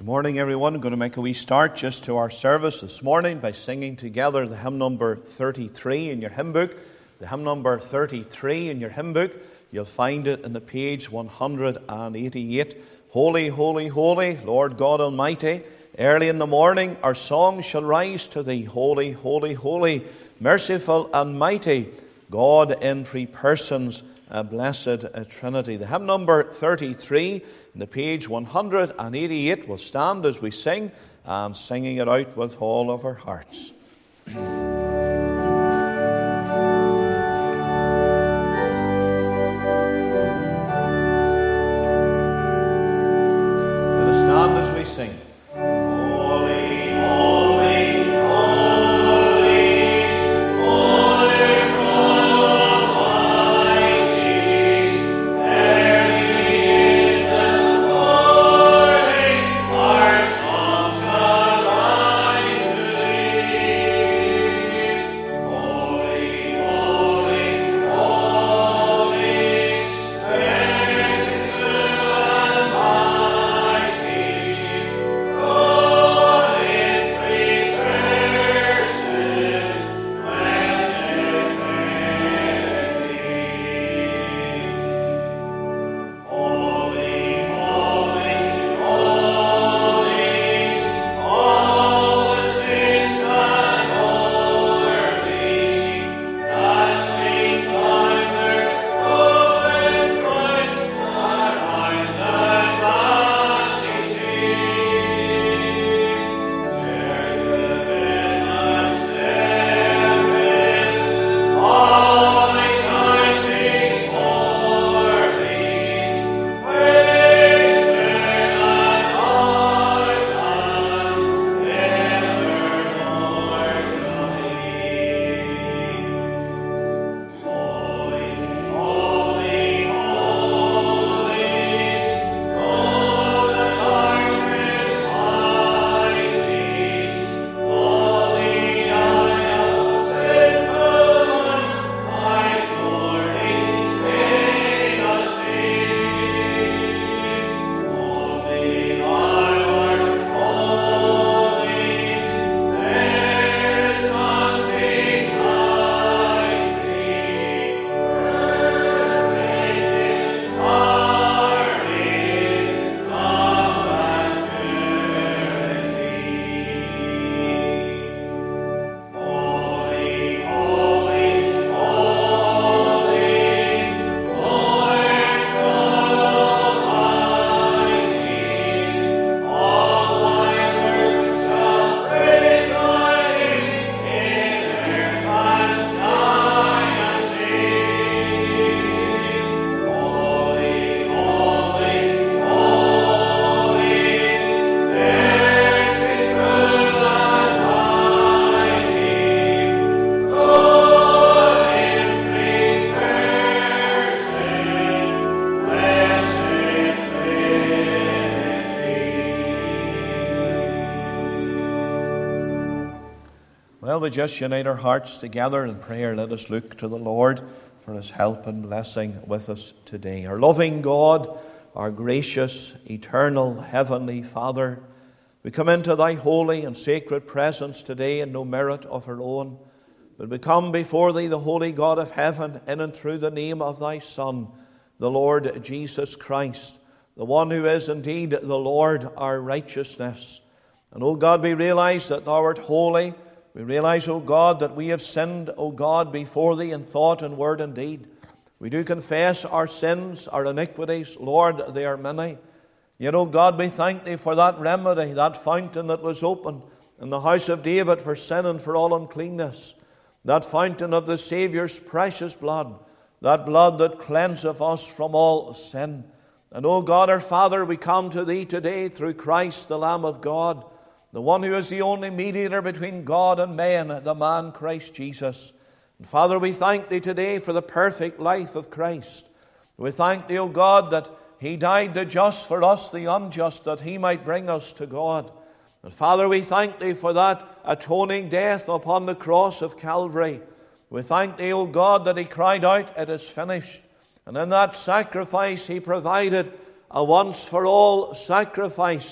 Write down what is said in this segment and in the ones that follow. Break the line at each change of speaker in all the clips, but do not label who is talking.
Morning, everyone. I'm going to make a wee start just to our service this morning by singing together the hymn number 33 in your hymn book. The hymn number 33 in your hymn book, you'll find it in the page 188. Holy, holy, holy, Lord God Almighty, early in the morning our song shall rise to Thee. Holy, holy, holy, merciful and mighty, God in three persons, a blessed Trinity. The hymn number 33 in the page 188 will stand as we sing, and singing it out with all of our hearts. Let us stand as we sing. Well, we just unite our hearts together in prayer. Let us look to the Lord for His help and blessing with us today. Our loving God, our gracious, eternal, heavenly Father, we come into Thy holy and sacred presence today in no merit of our own, but we come before Thee, the holy God of heaven, in and through the name of Thy Son, the Lord Jesus Christ, the one who is indeed the Lord, our righteousness. And, O God, we realize that Thou art holy. We realize, O God, that we have sinned, O God, before Thee in thought and word and deed. We do confess our sins, our iniquities. Lord, they are many. Yet, O God, we thank Thee for that remedy, that fountain that was opened in the house of David for sin and for all uncleanness. That fountain of the Saviour's precious blood, that blood that cleanseth us from all sin. And, O God, our Father, we come to Thee today through Christ, the Lamb of God, the one who is the only mediator between God and man, the man Christ Jesus. And Father, we thank Thee today for the perfect life of Christ. We thank Thee, O God, that He died the just for us, the unjust, that He might bring us to God. And Father, we thank Thee for that atoning death upon the cross of Calvary. We thank Thee, O God, that He cried out, "It is finished." And in that sacrifice He provided a once-for-all sacrifice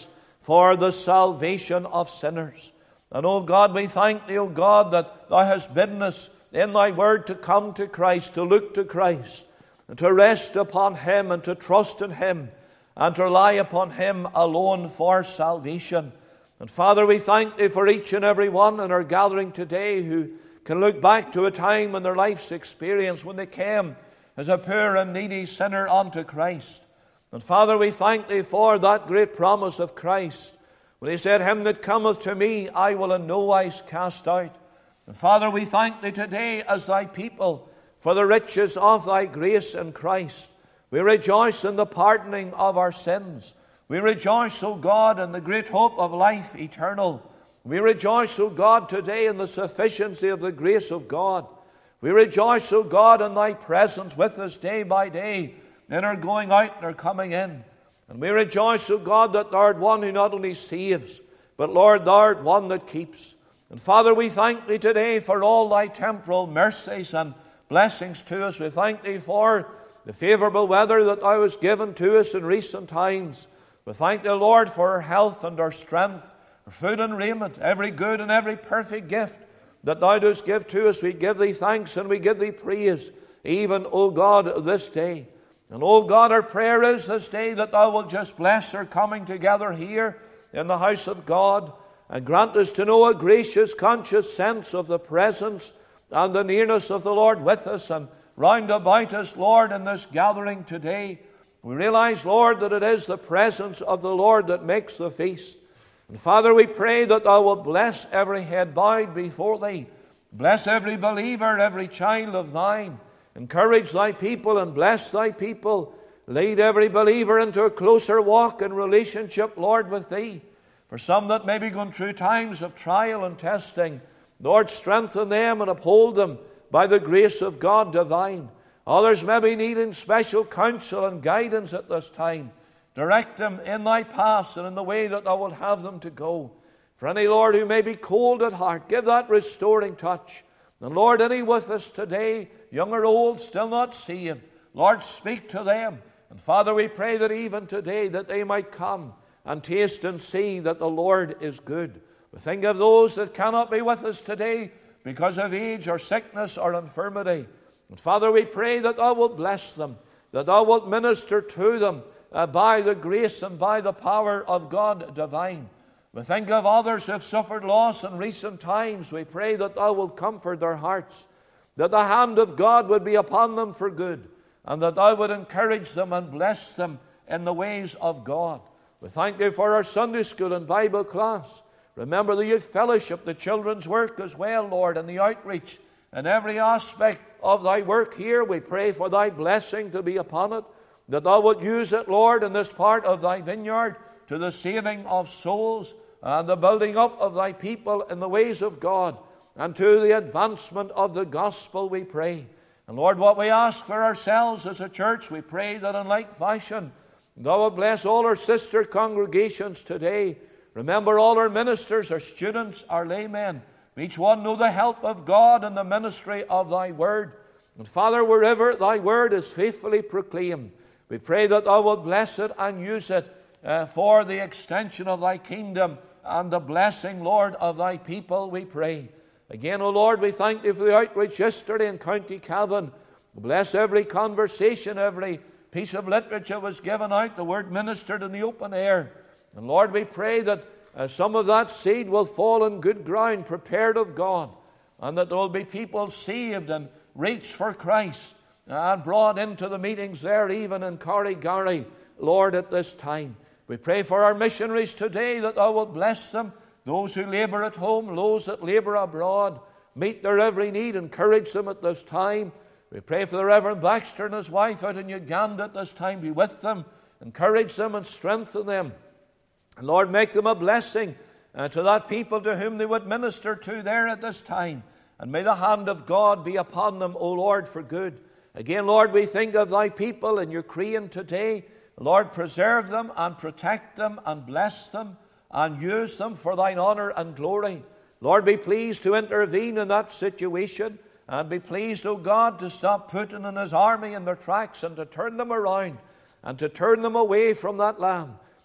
for the salvation of sinners. And, O God, we thank Thee, O God, that Thou hast bidden us in Thy word to come to Christ, to look to Christ, and to rest upon Him, and to trust in Him, and to rely upon Him alone for salvation. And Father, we thank Thee for each and every one in our gathering today who can look back to a time in their life's experience when they came as a poor and needy sinner unto Christ. And Father, we thank Thee for that great promise of Christ, when He said, Him that cometh to me, I will in no wise cast out. And Father, we thank Thee today as Thy people for the riches of Thy grace in Christ. We rejoice in the pardoning of our sins. We rejoice, O God, in the great hope of life eternal. We rejoice, O God, today in the sufficiency of the grace of God. We rejoice, O God, in Thy presence with us day by day, in our going out and our coming in. And we rejoice, O God, that Thou art one who not only saves, but, Lord, Thou art one that keeps. And Father, we thank Thee today for all Thy temporal mercies and blessings to us. We thank Thee for the favorable weather that Thou hast given to us in recent times. We thank Thee, Lord, for our health and our strength, our food and raiment, every good and every perfect gift that Thou dost give to us. We give Thee thanks and we give Thee praise, even, O God, this day. And, O God, our prayer is this day that Thou wilt just bless our coming together here in the house of God, and grant us to know a gracious, conscious sense of the presence and the nearness of the Lord with us and round about us, Lord, in this gathering today. We realize, Lord, that it is the presence of the Lord that makes the feast. And Father, we pray that Thou wilt bless every head bowed before Thee. Bless every believer, every child of Thine. Encourage Thy people and bless Thy people. Lead every believer into a closer walk and relationship, Lord, with Thee. For some that may be going through times of trial and testing, Lord, strengthen them and uphold them by the grace of God divine. Others may be needing special counsel and guidance at this time. Direct them in Thy paths and in the way that Thou wilt have them to go. For any, Lord, who may be cold at heart, give that restoring touch. And Lord, any with us today, young or old, still not saved, Lord, speak to them. And Father, we pray that even today that they might come and taste and see that the Lord is good. We think of those that cannot be with us today because of age or sickness or infirmity. And Father, we pray that Thou wilt bless them, that Thou wilt minister to them by the grace and by the power of God divine. We think of others who have suffered loss in recent times. We pray that Thou wilt comfort their hearts, that the hand of God would be upon them for good, and that Thou would encourage them and bless them in the ways of God. We thank Thee for our Sunday school and Bible class. Remember the youth fellowship, the children's work as well, Lord, and the outreach and every aspect of Thy work here. We pray for Thy blessing to be upon it, that Thou wilt use it, Lord, in this part of Thy vineyard to the saving of souls and the building up of Thy people in the ways of God, and to the advancement of the gospel, we pray. And Lord, what we ask for ourselves as a church, we pray that in like fashion Thou wilt bless all our sister congregations today. Remember all our ministers, our students, our laymen. Each one know the help of God in the ministry of Thy word. And Father, wherever Thy word is faithfully proclaimed, we pray that Thou wilt bless it and use it for the extension of Thy kingdom and the blessing, Lord, of Thy people, we pray. Again, O Lord, we thank Thee for the outreach yesterday in County Cavan. Bless every conversation, every piece of literature was given out, the word ministered in the open air. And Lord, we pray that some of that seed will fall in good ground, prepared of God, and that there will be people saved and reached for Christ and brought into the meetings there, even in Corrigary, Lord, at this time. We pray for our missionaries today, that Thou wilt bless them, those who labor at home, those that labor abroad. Meet their every need, encourage them at this time. We pray for the Reverend Baxter and his wife out in Uganda at this time. Be with them, encourage them and strengthen them. And Lord, make them a blessing to that people to whom they would minister to there at this time. And may the hand of God be upon them, O Lord, for good. Again, Lord, we think of Thy people in Ukraine today. Lord, preserve them and protect them and bless them and use them for Thine honor and glory. Lord, be pleased to intervene in that situation, and be pleased, O God, to stop Putin and his army in their tracks and to turn them around and to turn them away from that land.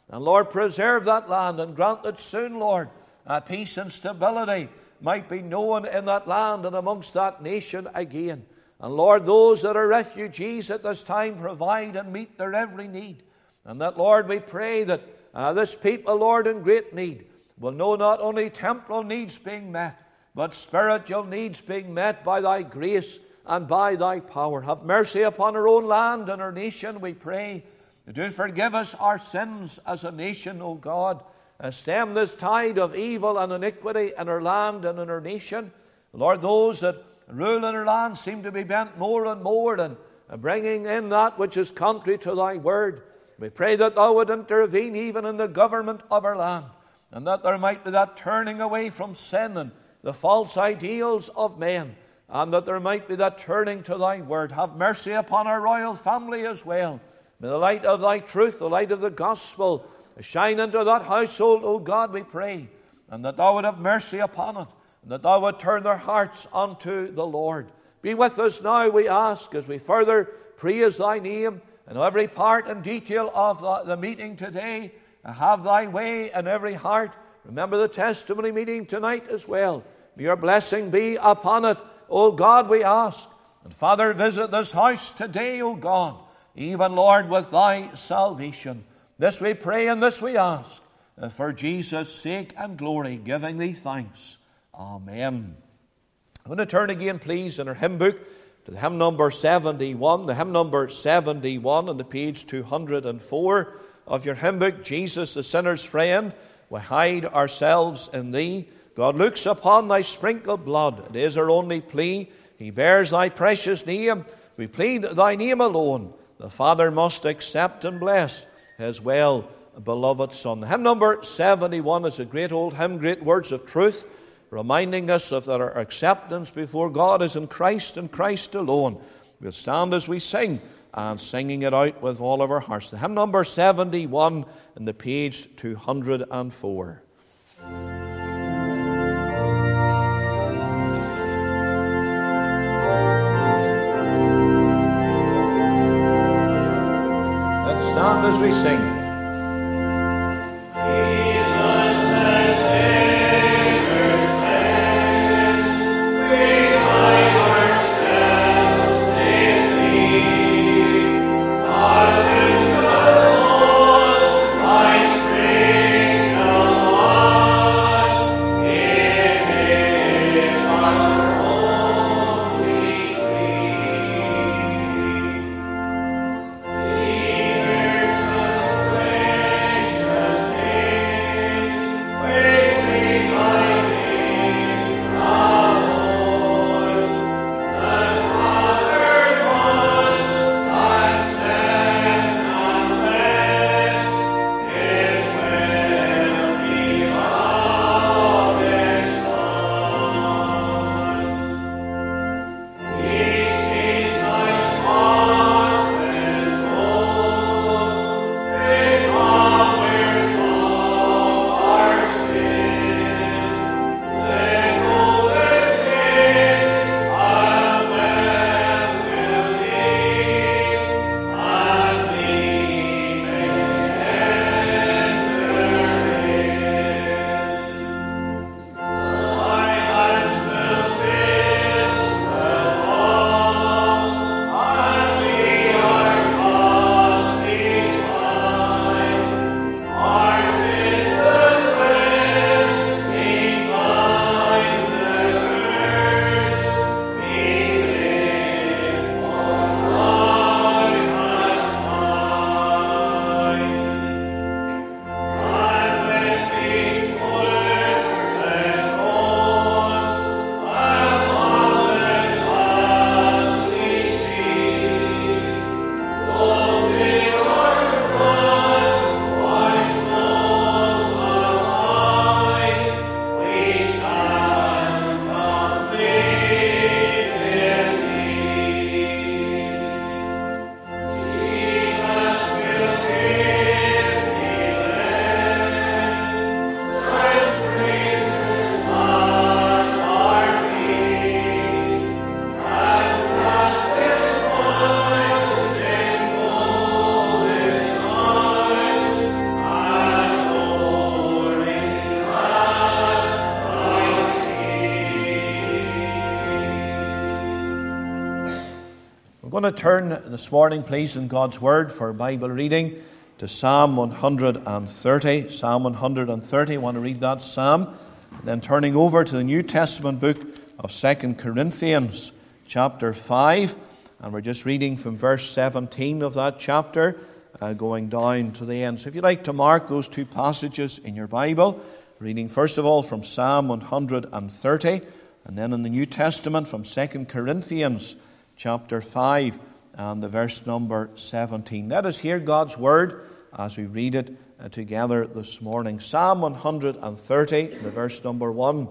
And Lord, preserve that land and grant that soon, Lord, peace and stability might be known in that land and amongst that nation again. And Lord, those that are refugees at this time, provide and meet their every need. And that, Lord, we pray that this people, Lord, in great need, will know not only temporal needs being met, but spiritual needs being met by thy grace and by thy power. Have mercy upon our own land and our nation, we pray. Do forgive us our sins as a nation, O God. Stem this tide of evil and iniquity in our land and in our nation. Lord, those that rule in our land seem to be bent more and more and bringing in that which is contrary to thy word. We pray that thou would intervene even in the government of our land, and that there might be that turning away from sin and the false ideals of men, and that there might be that turning to thy word. Have mercy upon our royal family as well. May the light of thy truth, the light of the gospel, shine into that household, O God, we pray, and that thou would have mercy upon it, and that thou would turn their hearts unto the Lord. Be with us now, we ask, as we further praise thy name in every part and detail of the meeting today. Have thy way in every heart. Remember the testimony meeting tonight as well. May your blessing be upon it, O God, we ask. And Father, visit this house today, O God, even, Lord, with thy salvation. This we pray and this we ask, for Jesus' sake and glory, giving thee thanks. Amen. I'm going to turn again, please, in our hymn book to the hymn number 71. The hymn number 71 on the page 204 of your hymn book. Jesus, the sinner's friend, we hide ourselves in thee. God looks upon thy sprinkled blood. It is our only plea. He bears thy precious name. We plead thy name alone. The Father must accept and bless his well-beloved Son. The hymn number 71 is a great old hymn, great words of truth, reminding us of that our acceptance before God is in Christ and Christ alone. We'll stand as we sing, and singing it out with all of our hearts. The hymn number 71 in the page 204. Let's stand as we sing. I'm going to turn this morning, please, in God's Word for Bible reading to Psalm 130. Psalm 130, I want to read that psalm. And then turning over to the New Testament book of 2 Corinthians, chapter 5. And we're just reading from verse 17 of that chapter, going down to the end. So if you'd like to mark those two passages in your Bible, reading first of all from Psalm 130, and then in the New Testament from 2 Corinthians chapter 5 and the verse number 17. Let us hear God's word as we read it together this morning. Psalm 130, the verse number 1.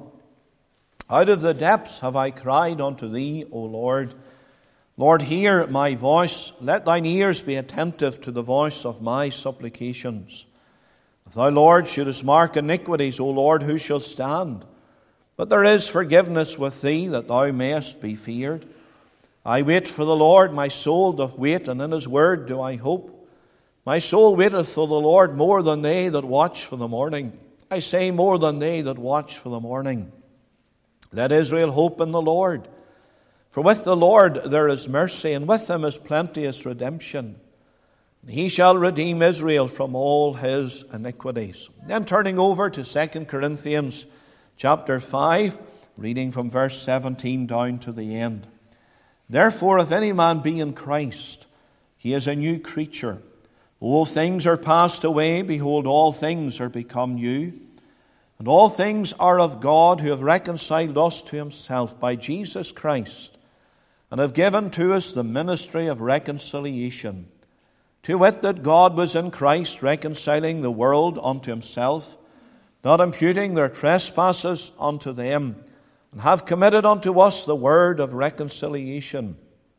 Out of the depths have I cried unto thee, O Lord. Lord, hear my voice. Let thine ears be attentive to the voice of my supplications. If thou, Lord, shouldest mark iniquities, O Lord, who shall stand? But there is forgiveness with thee, that thou mayest be feared. I wait for the Lord, my soul doth wait, and in his word do I hope. My soul waiteth for the Lord more than they that watch for the morning. I say, more than they that watch for the morning. Let Israel hope in the Lord. For with the Lord there is mercy, and with him is plenteous redemption. And he shall redeem Israel from all his iniquities. Then turning over to 2 Corinthians chapter 5, reading from verse 17 down to the end. Therefore, if any man be in Christ, he is a new creature. All things are passed away, behold, all things are become new. And all things are of God, who have reconciled us to himself by Jesus Christ, and have given to us the ministry of reconciliation. To wit, that God was in Christ reconciling the world unto himself, not imputing their trespasses unto them, and have committed unto us the word of reconciliation.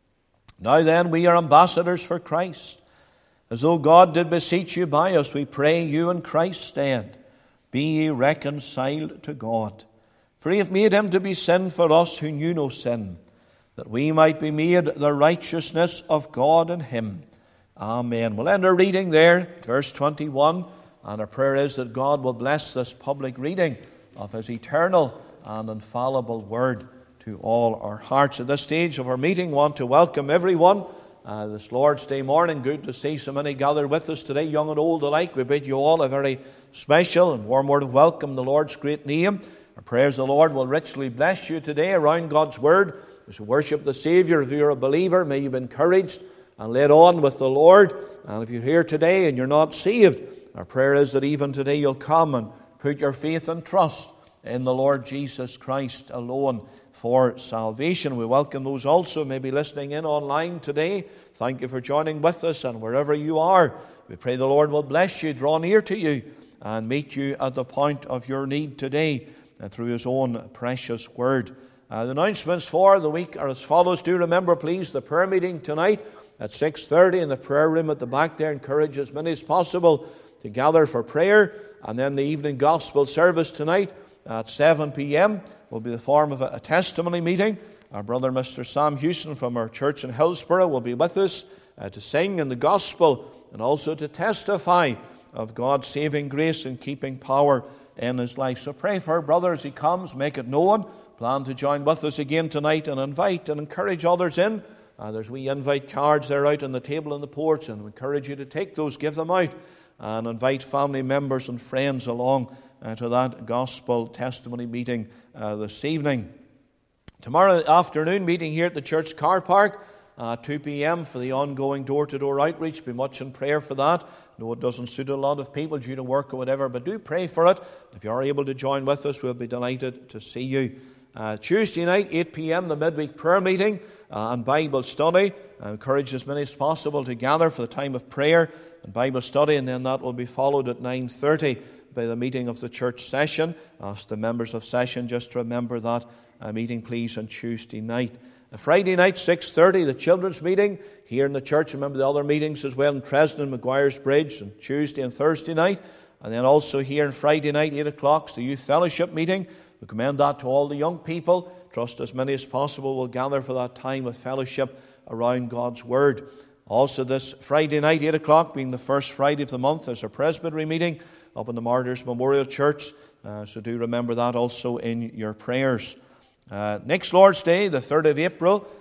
Now then, we are ambassadors for Christ. As though God did beseech you by us, we pray you in Christ's stead, be ye reconciled to God. For he hath made him to be sin for us who knew no sin, that we might be made the righteousness of God in him. Amen. We'll end our reading there, verse 21. And our prayer is that God will bless this public reading of his eternal and infallible word to all our hearts. At this stage of our meeting, I want to welcome everyone this Lord's Day morning. Good to see so many gathered with us today, young and old alike. We bid you all a very special and warm word of welcome in the Lord's great name. Our prayers the Lord will richly bless you today around God's word as we worship the Savior. If you're a believer, may you be encouraged and led on with the Lord. And if you're here today and you're not saved, our prayer is that even today you'll come and put your faith and trust in the Lord Jesus Christ alone for salvation. We welcome those also who may be listening in online today. Thank you for joining with us, and wherever you are, we pray the Lord will bless you, draw near to you, and meet you at the point of your need today through his own precious word. The announcements for the week are as follows. Do remember, please, the prayer meeting tonight at 6:30 in the prayer room at the back there. Encourage as many as possible to gather for prayer. And then the evening gospel service tonight at 7 p.m. will be the form of a testimony meeting. Our brother Mr. Sam Houston from our church in Hillsborough will be with us to sing in the gospel and also to testify of God's saving grace and keeping power in his life. So pray for our brother as he comes, make it known. Plan to join with us again tonight and invite and encourage others in. There's wee invite cards there out on the table in the porch, and we encourage you to take those, give them out, and invite family members and friends along to that gospel testimony meeting this evening. Tomorrow afternoon, meeting here at the church car park, 2 p.m. for the ongoing door-to-door outreach. Be much in prayer for that. No, it doesn't suit a lot of people due to work or whatever, but do pray for it. If you are able to join with us, we'll be delighted to see you. Tuesday night, 8 p.m., the midweek prayer meeting and Bible study. I encourage as many as possible to gather for the time of prayer and Bible study, and then that will be followed at 9:30 by the meeting of the church session. Ask the members of session just to remember that meeting, please, on Tuesday night. Friday night, 6:30, the children's meeting here in the church. Remember the other meetings as well in Tresden and Maguire's Bridge on Tuesday and Thursday night. And then also here on Friday night, 8 o'clock, is the youth fellowship meeting. We commend that to all the young people. Trust as many as possible will gather for that time of fellowship around God's Word. Also this Friday night, 8 o'clock, being the first Friday of the month, there's a presbytery meeting up in the Martyrs Memorial Church. So do remember that also in your prayers. Next Lord's Day, the 3rd of April,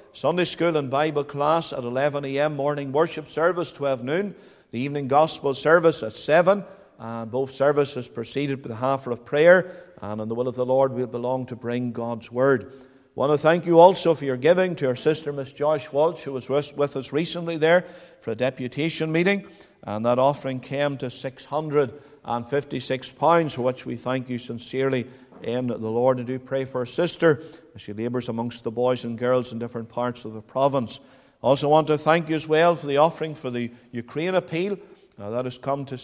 Sunday school and Bible class at 11 a.m, morning worship service 12 noon, the evening gospel service at 7. Both services preceded by the half hour of prayer, and in the will of the Lord we belong to bring God's word. I want to thank you also for your giving to our sister Miss Joyce Walsh, who was with us recently there for a deputation meeting, and that offering came to £656, for which we thank you sincerely in the Lord. And do pray for our sister as she labours amongst the boys and girls in different parts of the province. I also want to thank you as well for the offering for the Ukraine appeal. That has come to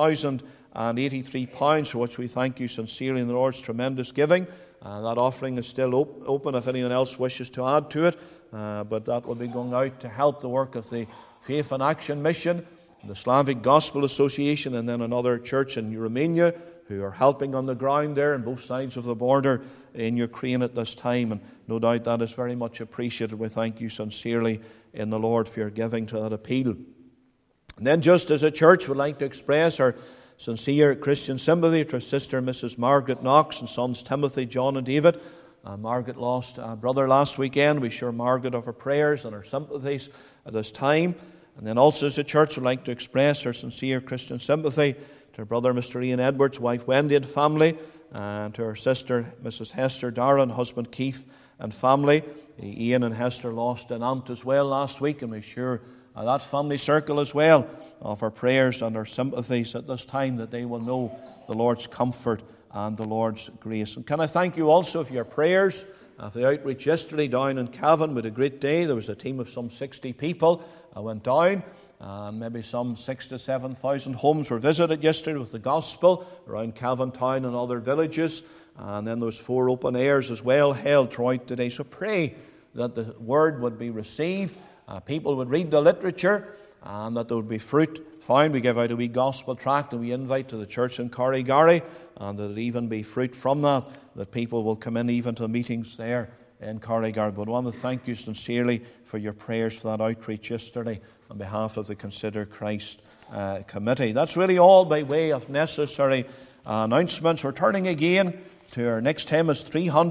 £6,083, for which we thank you sincerely in the Lord's tremendous giving. That offering is still open if anyone else wishes to add to it, but that will be going out to help the work of the Faith and Action Mission, the Slavic Gospel Association, and then another church in Romania who are helping on the ground there on both sides of the border in Ukraine at this time. And no doubt that is very much appreciated. We thank you sincerely in the Lord for your giving to that appeal. And then just as a church, we'd like to express our sincere Christian sympathy to our sister Mrs. Margaret Knox and sons Timothy, John and David. Margaret lost a brother last weekend. We share Margaret of our prayers and our sympathies at this time. And then also as a church, we'd like to express our sincere Christian sympathy to our brother Mr. Ian Edwards, wife Wendy and family, and to our sister Mrs. Hester Darren, husband Keith and family. Ian and Hester lost an aunt as well last week, and we share that family circle as well of our prayers and our sympathies at this time, that they will know the Lord's comfort and the Lord's grace. And can I thank you also for your prayers for the outreach yesterday down in Cavan. We had a great day. There was a team of some 60 people went down, and maybe some 6,000 to 7,000 homes were visited yesterday with the gospel around Cavan town and other villages. And then there was 4 open airs as well held throughout today. So pray that the word would be received, people would read the literature, and that there would be fruit found. We give out a wee gospel tract and we invite to the church in Corrigary, and that it even be fruit from that people will come in even to the meetings there in Corrigary. But I want to thank you sincerely for your prayers for that outreach yesterday on behalf of the Consider Christ Committee. That's really all by way of necessary announcements. We're turning again to our next hymn is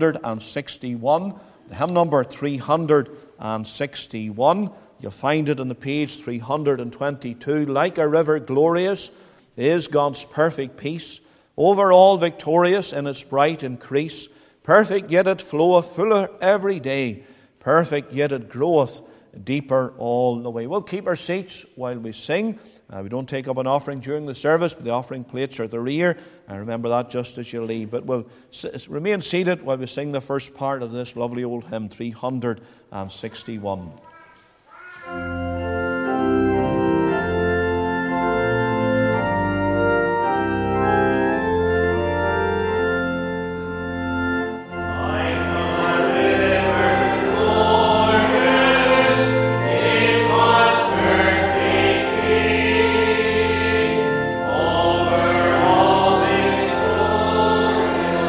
361, the hymn number 361. You'll find it on the page 322. Like a river glorious is God's perfect peace, over all victorious in its bright increase. Perfect yet it floweth fuller every day, perfect yet it groweth deeper all the way. We'll keep our seats while we sing. We don't take up an offering during the service, but the offering plates are at the rear. And remember that just as you leave. But we'll remain seated while we sing the first part of this lovely old hymn, 361.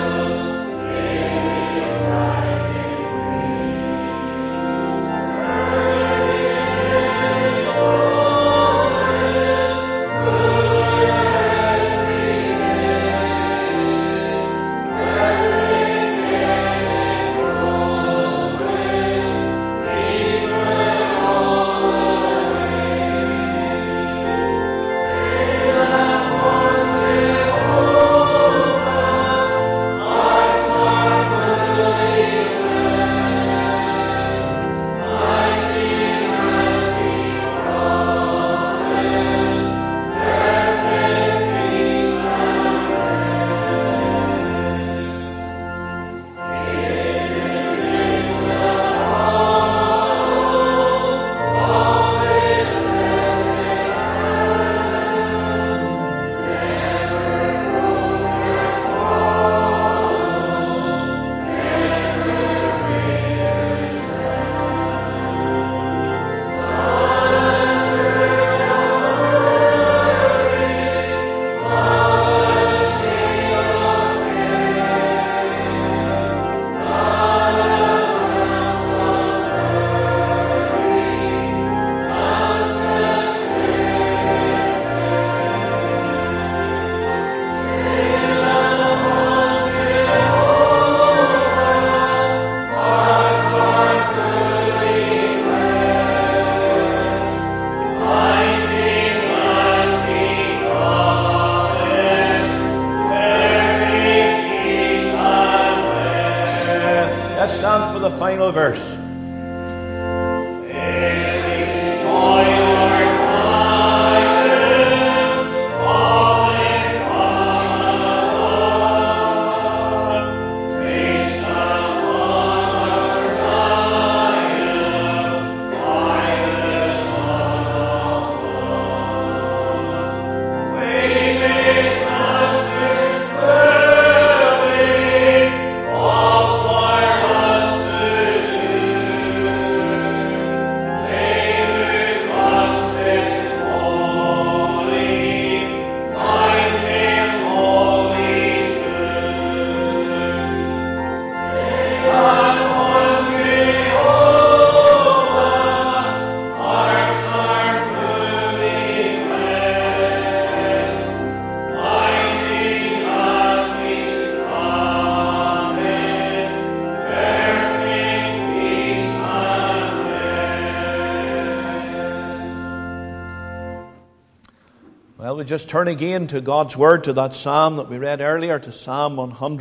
Amen.
stand for the final verse. Well, we just turn again to God's Word, to that psalm that we read earlier, to Psalm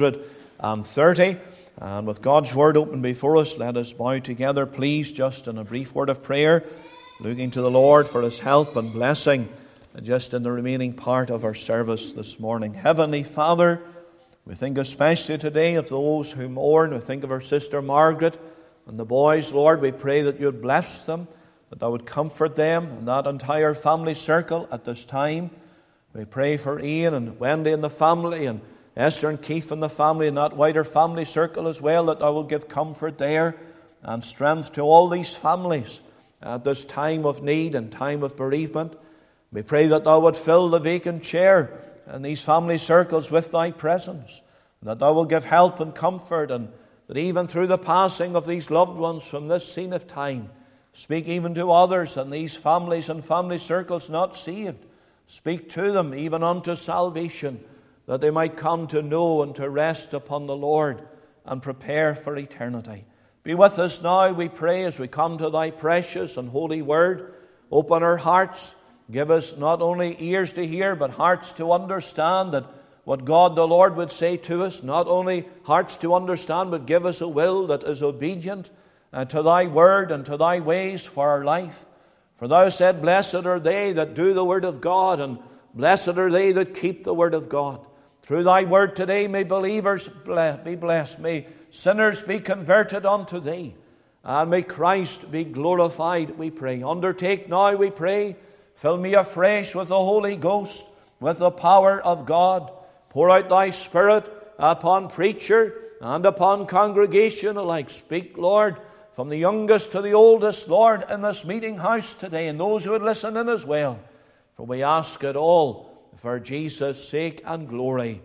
130. And with God's Word open before us, let us bow together, please, just in a brief word of prayer, looking to the Lord for His help and blessing, just in the remaining part of our service this morning. Heavenly Father, we think especially today of those who mourn. We think of our sister Margaret and the boys. Lord, we pray that You would bless them, that Thou would comfort them and that entire family circle at this time. We pray for Ian and Wendy and the family, and Esther and Keith and the family, and that wider family circle as well, that Thou will give comfort there and strength to all these families at this time of need and time of bereavement. We pray that Thou would fill the vacant chair in these family circles with Thy presence, and that Thou will give help and comfort, and that even through the passing of these loved ones from this scene of time, speak even to others in these families and family circles not saved. Speak to them even unto salvation, that they might come to know and to rest upon the Lord and prepare for eternity. Be with us now, we pray, as we come to Thy precious and holy Word. Open our hearts. Give us not only ears to hear, but hearts to understand that what God the Lord would say to us. Not only hearts to understand, but give us a will that is obedient to Thy Word and to Thy ways for our life. For Thou said, blessed are they that do the Word of God, and blessed are they that keep the Word of God. Through Thy Word today may believers be blessed, may sinners be converted unto Thee, and may Christ be glorified, we pray. Undertake now, we pray. Fill me afresh with the Holy Ghost, with the power of God. Pour out Thy Spirit upon preacher and upon congregation alike. Speak, Lord, from the youngest to the oldest, Lord, in this meeting house today, and those who would listen in as well. For we ask it all for Jesus' sake and glory.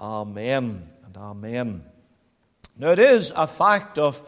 Amen and amen. Now, it is a fact of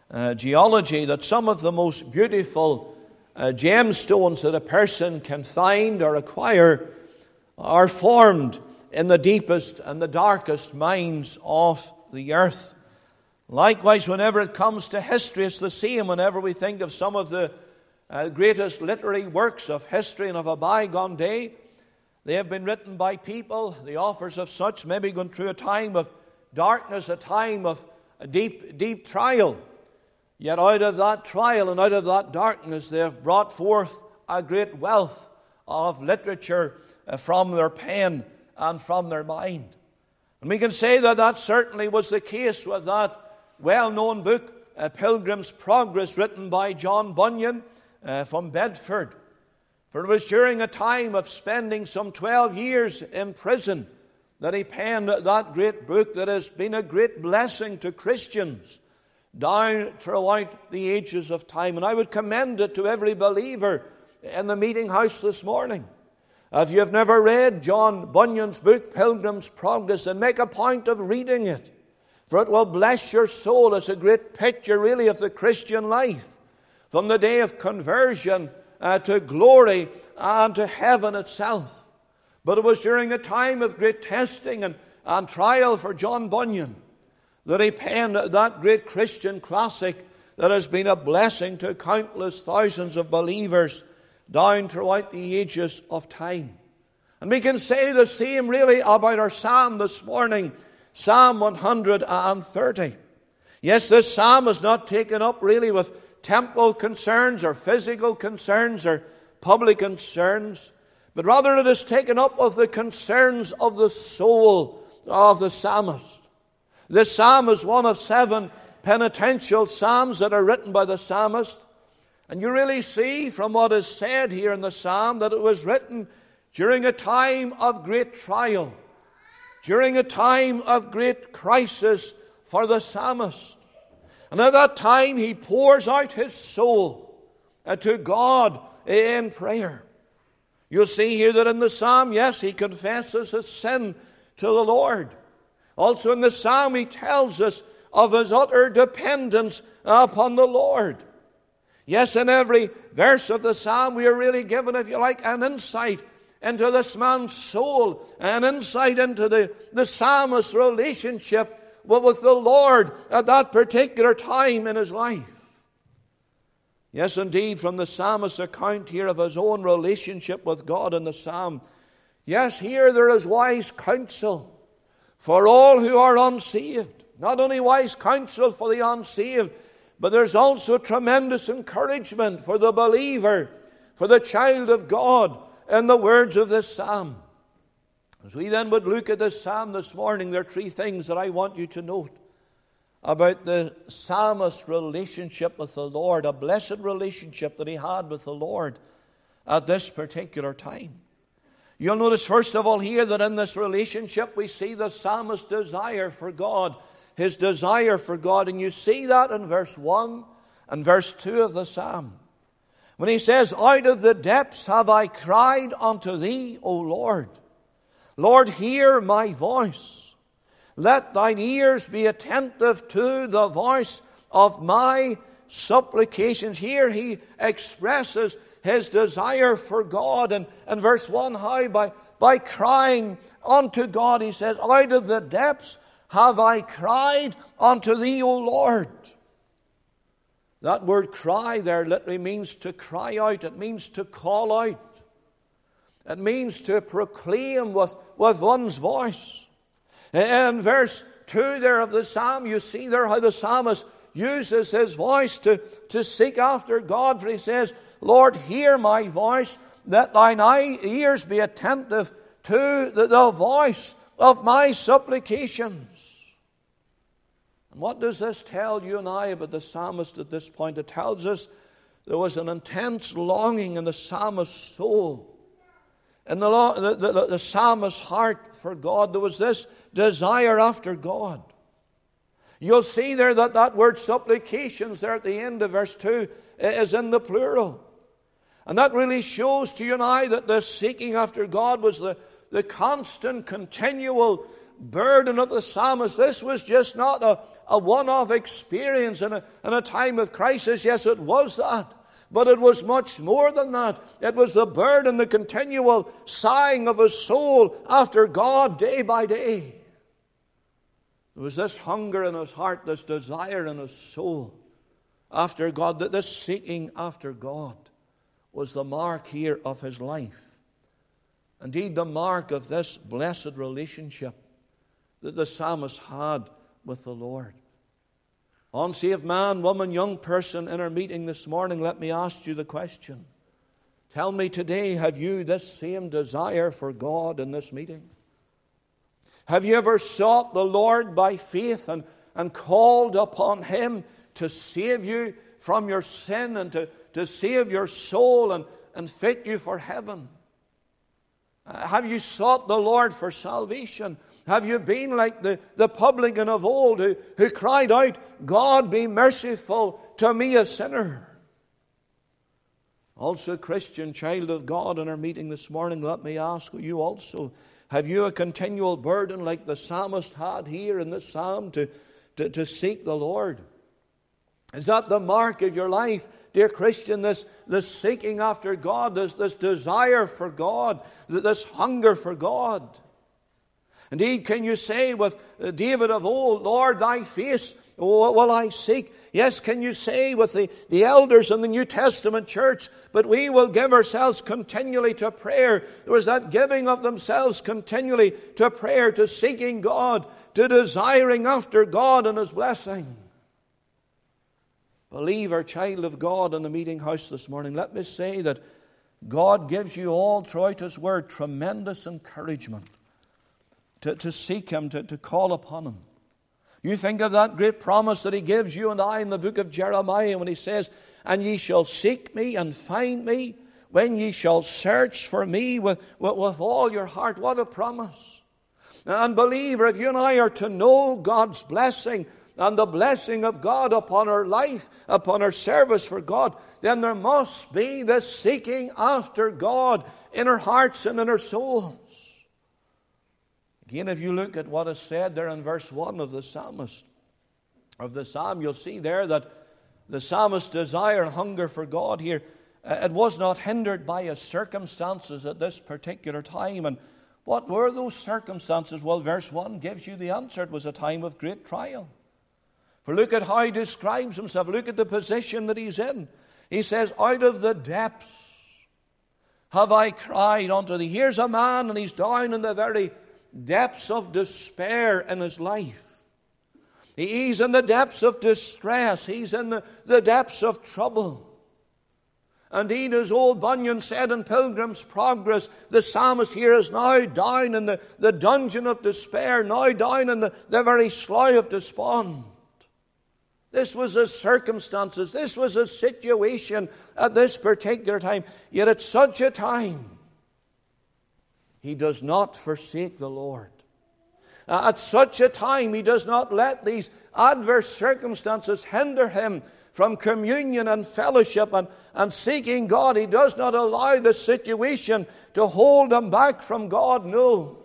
geology that some of the most beautiful gemstones that a person can find or acquire are formed in the deepest and the darkest mines of the earth. Likewise, whenever it comes to history, it's the same. Whenever we think of some of the greatest literary works of history and of a bygone day, they have been written by people, the authors of such, maybe going through a time of darkness, a time of a deep trial. Yet out of that trial and out of that darkness, they have brought forth a great wealth of literature from their pen and from their mind. And we can say that that certainly was the case with that well-known book, Pilgrim's Progress, written by John Bunyan from Bedford. For it was during a time of spending some 12 years in prison that he penned that great book that has been a great blessing to Christians down throughout the ages of time. And I would commend it to every believer in the meeting house this morning. If you have never read John Bunyan's book, Pilgrim's Progress, then make a point of reading it. For it will bless your soul. It's a great picture, really, of the Christian life, from the day of conversion to glory and to heaven itself. But it was during a time of great testing and trial for John Bunyan that he penned that great Christian classic that has been a blessing to countless thousands of believers down throughout the ages of time. And we can say the same, really, about our psalm this morning, Psalm 130. Yes, this psalm is not taken up really with temporal concerns or physical concerns or public concerns, but rather it is taken up with the concerns of the soul of the psalmist. This psalm is one of 7 penitential psalms that are written by the psalmist. And you really see from what is said here in the psalm that it was written during a time of great trial, during a time of great crisis for the psalmist. And at that time he pours out his soul to God in prayer. You'll see here that in the psalm, yes, he confesses his sin to the Lord. Also in the psalm he tells us of his utter dependence upon the Lord. Yes, in every verse of the psalm we are really given, if you like, an insight into this man's soul, an insight into the psalmist's relationship with the Lord at that particular time in his life. Yes, indeed, from the psalmist's account here of his own relationship with God in the psalm, yes, here there is wise counsel for all who are unsaved. Not only wise counsel for the unsaved, but there's also tremendous encouragement for the believer, for the child of God, in the words of this psalm. As we then would look at this psalm this morning, there are 3 things that I want you to note about the psalmist's relationship with the Lord, a blessed relationship that he had with the Lord at this particular time. You'll notice first of all here that in this relationship we see the psalmist's desire for God, his desire for God. And you see that in verse 1 and verse 2 of the psalm. When he says, out of the depths have I cried unto thee, O Lord. Lord, hear my voice. Let thine ears be attentive to the voice of my supplications. Here he expresses his desire for God. And in verse 1, how? By crying unto God, he says, out of the depths have I cried unto thee, O Lord. That word cry there literally means to cry out. It means to call out. It means to proclaim with one's voice. In verse 2 there of the psalm, you see there how the psalmist uses his voice to seek after God. For he says, Lord, hear my voice. Let thine ears be attentive to the voice of my supplications. And what does this tell you and I about the psalmist at this point? It tells us there was an intense longing in the psalmist's soul, in the psalmist's heart for God. There was this desire after God. You'll see there that word supplications there at the end of verse 2 is in the plural. And that really shows to you and I that the seeking after God was the constant, continual burden of the psalmist. This was just not a one-off experience in a time of crisis. Yes, it was that. But it was much more than that. It was the burden, the continual sighing of his soul after God day by day. There was this hunger in his heart, this desire in his soul after God, that this seeking after God was the mark here of his life. Indeed, the mark of this blessed relationship that the psalmist had with the Lord. Unsaved man, woman, young person in our meeting this morning, let me ask you the question. Tell me today, have you this same desire for God in this meeting? Have you ever sought the Lord by faith and called upon Him to save you from your sin and to save your soul and fit you for heaven? Have you sought the Lord for salvation? Have you been like the publican of old who cried out, God, be merciful to me, a sinner? Also, Christian, child of God, in our meeting this morning, let me ask you also, have you a continual burden like the psalmist had here in this psalm to seek the Lord? Is that the mark of your life, dear Christian, this seeking after God, this desire for God, this hunger for God? Indeed, can you say with David of old, Lord, thy face will I seek? Yes, can you say with the elders in the New Testament church, but we will give ourselves continually to prayer. There was that giving of themselves continually to prayer, to seeking God, to desiring after God and His blessing. Believer, child of God in the meeting house this morning, let me say that God gives you all throughout His Word tremendous encouragement to seek Him, to call upon Him. You think of that great promise that He gives you and I in the book of Jeremiah when He says, "And ye shall seek me and find me when ye shall search for me with all your heart." What a promise. And believer, if you and I are to know God's blessing and the blessing of God upon our life, upon our service for God, then there must be this seeking after God in our hearts and in our souls. Again, if you look at what is said there in verse 1 of the psalmist, of the psalm, you'll see there that the psalmist's desire and hunger for God here, it was not hindered by his circumstances at this particular time. And what were those circumstances? Well, verse 1 gives you the answer. It was a time of great trial. For look at how he describes himself. Look at the position that he's in. He says, "Out of the depths have I cried unto thee." Here's a man and he's down in the very depths of despair in his life. He's in the depths of distress. He's in the depths of trouble. Indeed, as old Bunyan said in Pilgrim's Progress, the psalmist here is now down in the dungeon of despair, now down in the very slough of despond. This was his circumstances. This was his situation at this particular time. Yet at such a time, he does not forsake the Lord. At such a time, he does not let these adverse circumstances hinder him from communion and fellowship and seeking God. He does not allow the situation to hold him back from God. No.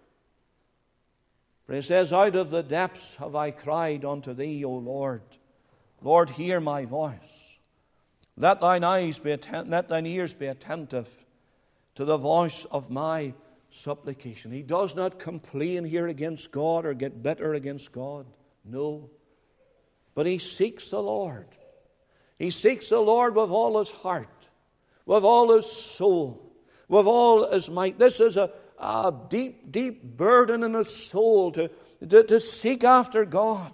For he says, "Out of the depths have I cried unto thee, O Lord. Lord, hear my voice. Let thine ears be attentive to the voice of my supplication." He does not complain here against God or get bitter against God. No. But he seeks the Lord. He seeks the Lord with all his heart, with all his soul, with all his might. This is a deep, deep burden in his soul to seek after God.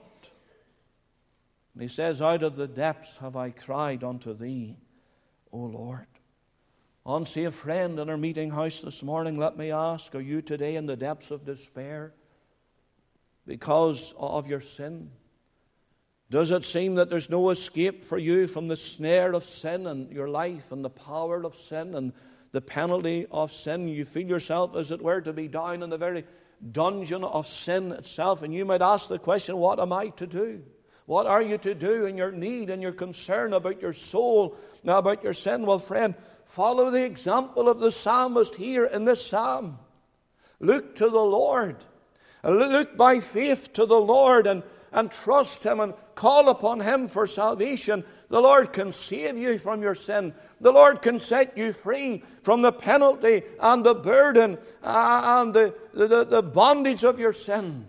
And he says, "Out of the depths have I cried unto thee, O Lord." Unsaved friend in our meeting house this morning, let me ask, are you today in the depths of despair because of your sin? Does it seem that there's no escape for you from the snare of sin in your life and the power of sin and the penalty of sin? You feel yourself, as it were, to be down in the very dungeon of sin itself. And you might ask the question, what am I to do? What are you to do in your need and your concern about your soul, now about your sin? Well, friend, follow the example of the psalmist here in this psalm. Look to the Lord. Look by faith to the Lord and trust Him and call upon Him for salvation. The Lord can save you from your sin. The Lord can set you free from the penalty and the burden and the bondage of your sin.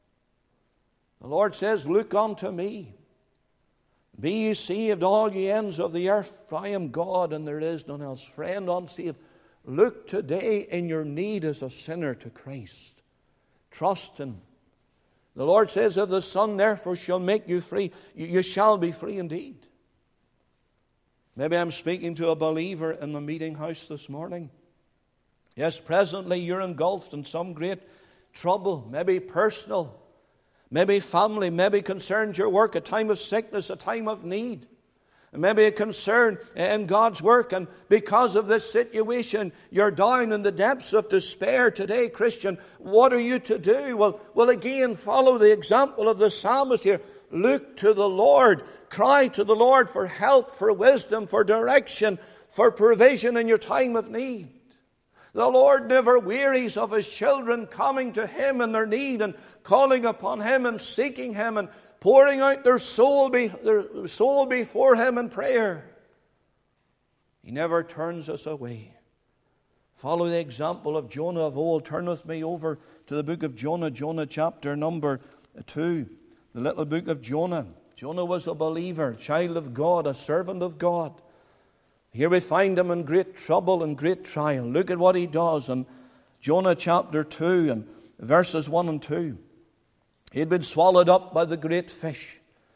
The Lord says, "Look unto me. Be ye saved, all ye ends of the earth, for I am God and there is none else." Friend unsaved, look today in your need as a sinner to Christ. Trust Him. The Lord says, "If the Son therefore shall make you free, you shall be free indeed." Maybe I'm speaking to a believer in the meeting house this morning. Yes, presently you're engulfed in some great trouble, maybe personal, maybe family, maybe concerns your work, a time of sickness, a time of need. Maybe a concern in God's work, and because of this situation, you're down in the depths of despair today, Christian. What are you to do? Well, again, follow the example of the psalmist here. Look to the Lord. Cry to the Lord for help, for wisdom, for direction, for provision in your time of need. The Lord never wearies of His children coming to Him in their need and calling upon Him and seeking Him and pouring out their soul before Him in prayer. He never turns us away. Follow the example of Jonah of old. Turn with me over to the book of Jonah, Jonah chapter number 2. The little book of Jonah. Jonah was a believer, child of God, a servant of God. Here we find him in great trouble and great trial. Look at what he does in Jonah chapter 2 and verses 1 and 2. He had been swallowed up by the great fish.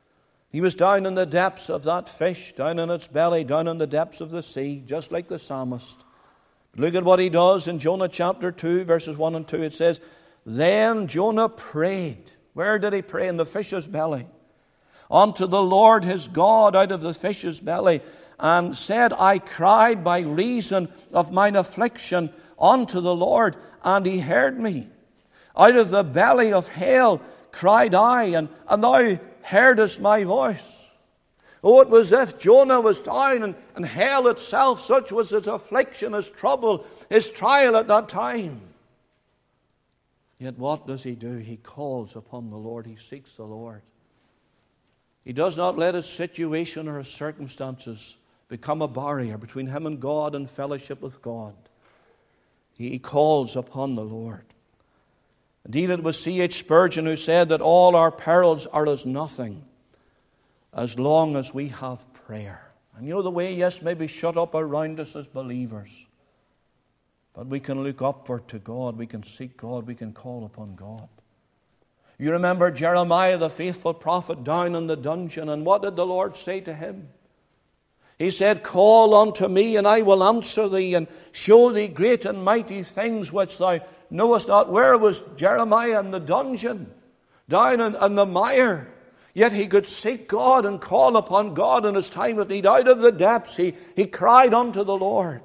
He was down in the depths of that fish, down in its belly, down in the depths of the sea, just like the psalmist. But look at what he does in Jonah chapter 2, verses 1 and 2. It says, then Jonah prayed. Where did he pray? In the fish's belly. Unto the Lord his God out of the fish's belly, and said, I cried by reason of mine affliction unto the Lord, and he heard me. Out of the belly of hell cried I, and thou heardest my voice. Oh, it was as if Jonah was down in hell itself. Such was his affliction, his trouble, his trial at that time. Yet what does he do? He calls upon the Lord. He seeks the Lord. He does not let his situation or his circumstances become a barrier between him and God and fellowship with God. He calls upon the Lord. Indeed, it was C.H. Spurgeon who said that all our perils are as nothing as long as we have prayer. And you know the way, yes, maybe shut up around us as believers. But we can look upward to God. We can seek God. We can call upon God. You remember Jeremiah, the faithful prophet, down in the dungeon. And what did the Lord say to him? He said, call unto me, and I will answer thee, and show thee great and mighty things which thou knowest not. Where was Jeremiah? In the dungeon, down in the mire. Yet he could seek God and call upon God in his time of need. Out of the depths, he cried unto the Lord.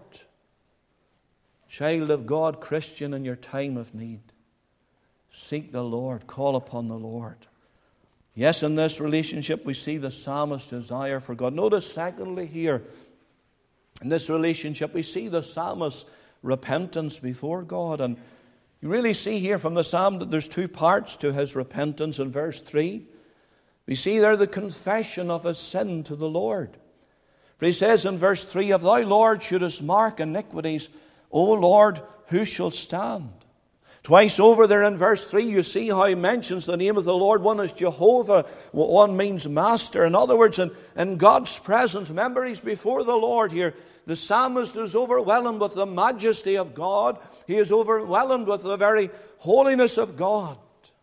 Child of God, Christian, in your time of need, seek the Lord, call upon the Lord. Yes, in this relationship we see the psalmist's desire for God. Notice secondly here, in this relationship we see the psalmist's repentance before God. And you really see here from the psalm that there's two parts to his repentance. In verse 3, we see there the confession of his sin to the Lord. For he says in verse 3, if thou, Lord, shouldest mark iniquities, O Lord, who shall stand? Twice over there in verse 3, you see how he mentions the name of the Lord. One is Jehovah, one means master. In other words, in God's presence, remember he's before the Lord here. The psalmist is overwhelmed with the majesty of God. He is overwhelmed with the very holiness of God.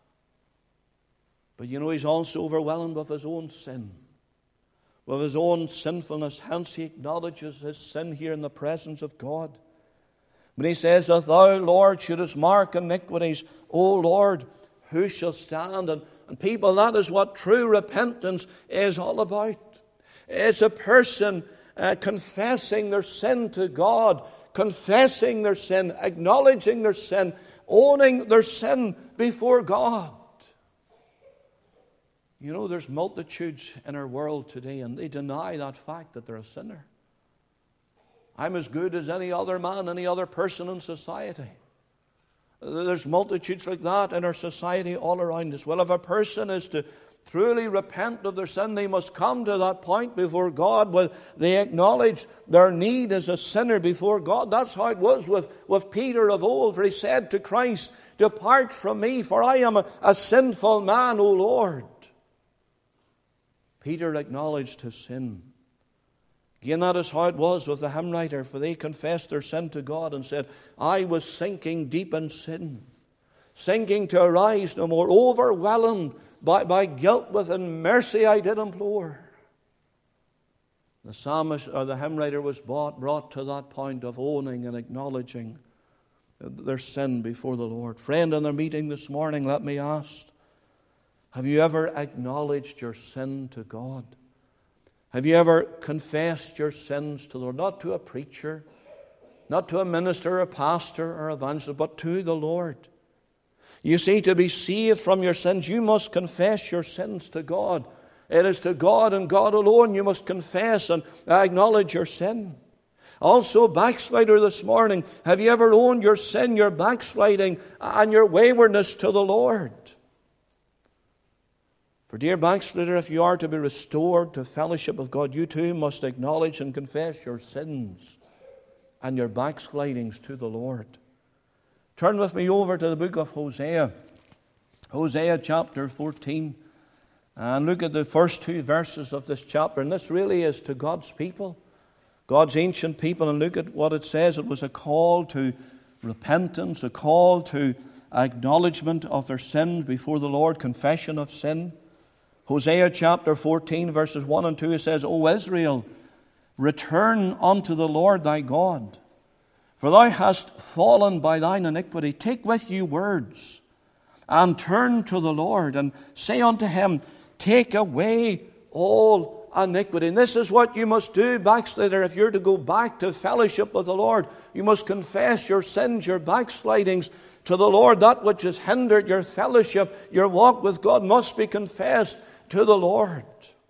But you know, he's also overwhelmed with his own sin, with his own sinfulness. Hence he acknowledges his sin here in the presence of God. When he says, if thou, Lord, shouldest mark iniquities, O Lord, who shall stand? And people, that is what true repentance is all about. It's a person confessing their sin to God, confessing their sin, acknowledging their sin, owning their sin before God. You know, there's multitudes in our world today, and they deny that fact that they're a sinner. I'm as good as any other man, any other person in society. There's multitudes like that in our society all around us. Well, if a person is to truly repent of their sin, they must come to that point before God where they acknowledge their need as a sinner before God. That's how it was with Peter of old, for he said to Christ, depart from me, for I am a sinful man, O Lord. Peter acknowledged his sin. Again, that is how it was with the hymn writer, for they confessed their sin to God and said, I was sinking deep in sin, sinking to arise no more, overwhelmed by guilt within mercy I did implore. The psalmist or the hymn writer was brought to that point of owning and acknowledging their sin before the Lord. Friend, in their meeting this morning, let me ask, have you ever acknowledged your sin to God? Have you ever confessed your sins to the Lord? Not to a preacher, not to a minister, a pastor, or evangelist, but to the Lord. You see, to be saved from your sins, you must confess your sins to God. It is to God and God alone you must confess and acknowledge your sin. Also, backslider this morning, have you ever owned your sin, your backsliding, and your waywardness to the Lord? For dear backslider, if you are to be restored to fellowship with God, you too must acknowledge and confess your sins and your backslidings to the Lord. Turn with me over to the book of Hosea. Hosea chapter 14. And look at the first two verses of this chapter. And this really is to God's people, God's ancient people. And look at what it says. It was a call to repentance, a call to acknowledgement of their sin before the Lord, confession of sin. Hosea chapter 14 verses 1 and 2, it says, O Israel, return unto the Lord thy God, for thou hast fallen by thine iniquity. Take with you words, and turn to the Lord, and say unto him, take away all iniquity. And this is what you must do, backslider, if you're to go back to fellowship with the Lord. You must confess your sins, your backslidings to the Lord. That which has hindered your fellowship, your walk with God, must be confessed to the Lord.